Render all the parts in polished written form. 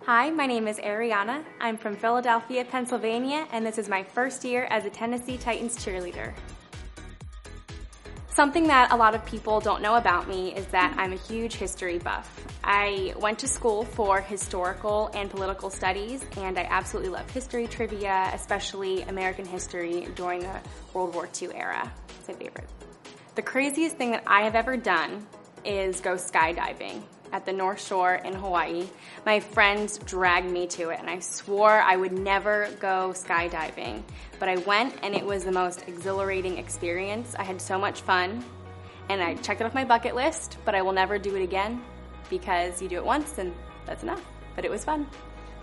Hi, my name is Ariana. I'm from Philadelphia, Pennsylvania, and this is my first year as a Tennessee Titans cheerleader. Something that a lot of people don't know about me is that I'm a huge history buff. I went to school for historical and political studies, and I absolutely love history trivia, especially American history during the World War II era. It's my favorite. The craziest thing that I have ever done is go skydiving at the North Shore in Hawaii. My friends dragged me to it, and I swore I would never go skydiving. But I went, and it was the most exhilarating experience. I had so much fun, and I checked it off my bucket list, but I will never do it again because you do it once, and that's enough. But it was fun.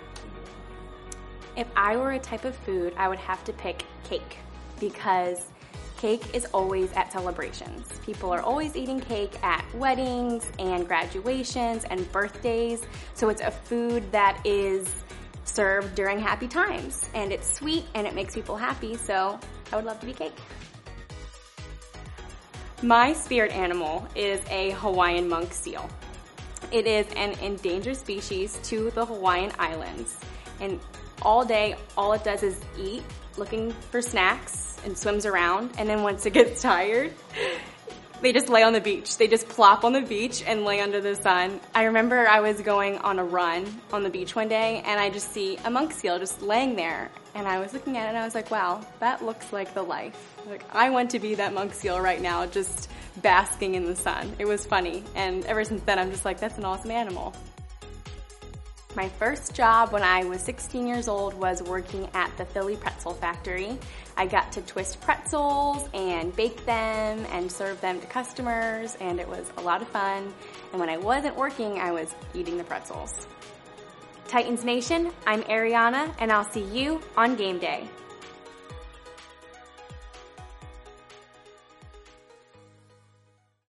If I were a type of food, I would have to pick cake because cake is always at celebrations. People are always eating cake at weddings and graduations and birthdays. So it's a food that is served during happy times. And it's sweet and it makes people happy, so I would love to be cake. My spirit animal is a Hawaiian monk seal. It is an endangered species to the Hawaiian Islands. And all day, all it does is eat, looking for snacks, and swims around, and then once it gets tired, they just lay on the beach. They just plop on the beach and lay under the sun. I remember I was going on a run on the beach one day, and I just see a monk seal just laying there, and I was looking at it, and I was like, wow, that looks like the life. Like, I want to be that monk seal right now, just basking in the sun. It was funny, and ever since then, I'm just like, that's an awesome animal. My first job when I was 16 years old was working at the Philly Pretzel Factory. I got to twist pretzels and bake them and serve them to customers, and it was a lot of fun. And when I wasn't working, I was eating the pretzels. Titans Nation, I'm Ariana, and I'll see you on game day.